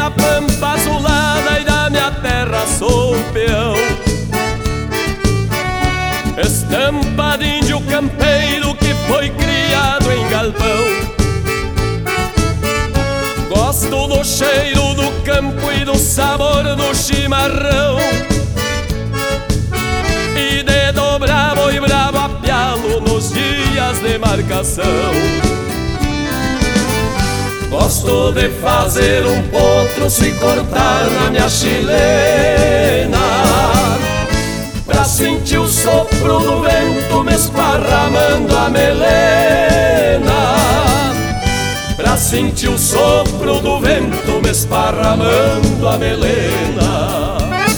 minha pampa azulada e da minha terra sou peão. Estampa de índio campeiro que foi criado em galpão. Gosto do cheiro do campo e do sabor do chimarrão, e de dobrar boi bravo a pialo nos dias de marcação. Gosto de fazer um potro se cortar na minha chilena, pra sentir o sopro do vento me esparramando a melena. Pra sentir o sopro do vento me esparramando a melena.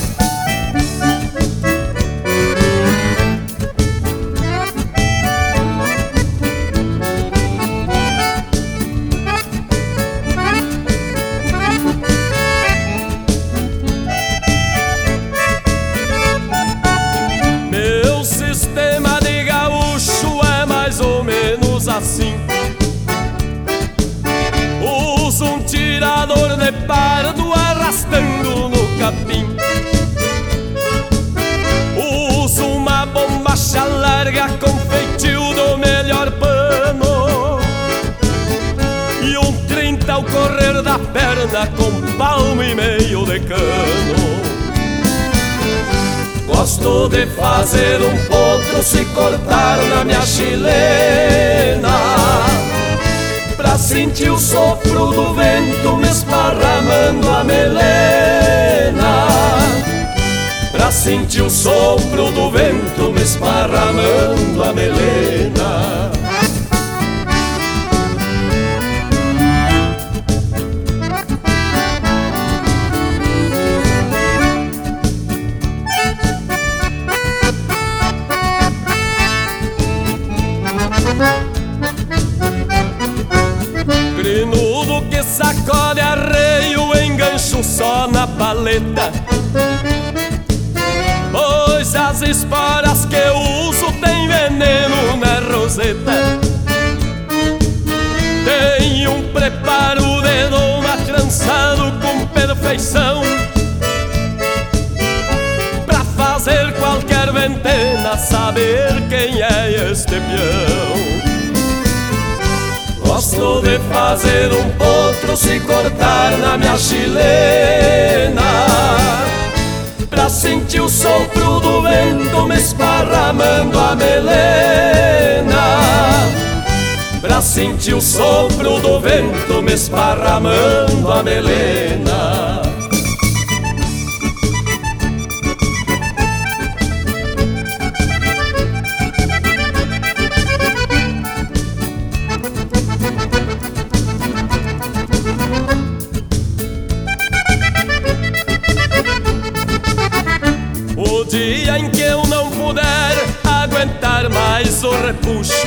Meu sistema de gaúcho é mais ou menos assim. Uso um tirador de pardo arrastando no capim. Uso uma bombacha larga com feitio do melhor pano, e um 30 ao correr da perna com palmo e meio de cano. Gosto de fazer um potro se cortar na minha chilena, pra sentir o sopro do vento me esparramando a melena. Pra sentir o sopro do vento me esparramando a melena. Crinudo que sacode arreio, engancho só na paleta, pois as esporas que eu uso tem veneno na roseta. Tem um preparo de doma trançado com perfeição, pra fazer qualquer ventena saber quem é este peão. Gosto de fazer um potro se cortar na minha chilena, pra sentir o sopro do vento me esparramando a melena. Pra sentir o sopro do vento me esparramando a melena. O dia em que eu não puder aguentar mais o repuxo,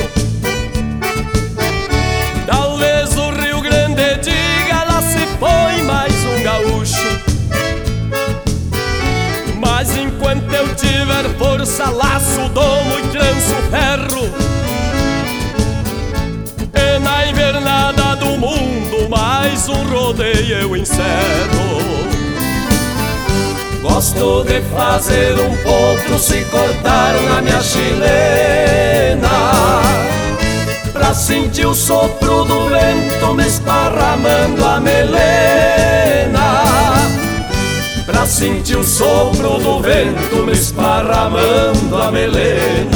talvez o Rio Grande diga: lá se foi mais um gaúcho. Mas enquanto eu tiver força, laço, domo e tranço ferro, e na invernada do mundo mais um rodeio eu encerro. Gosto de fazer um potro se cortar na minha chilena, pra sentir o sopro do vento me esparramando a melena. Pra sentir o sopro do vento me esparramando a melena.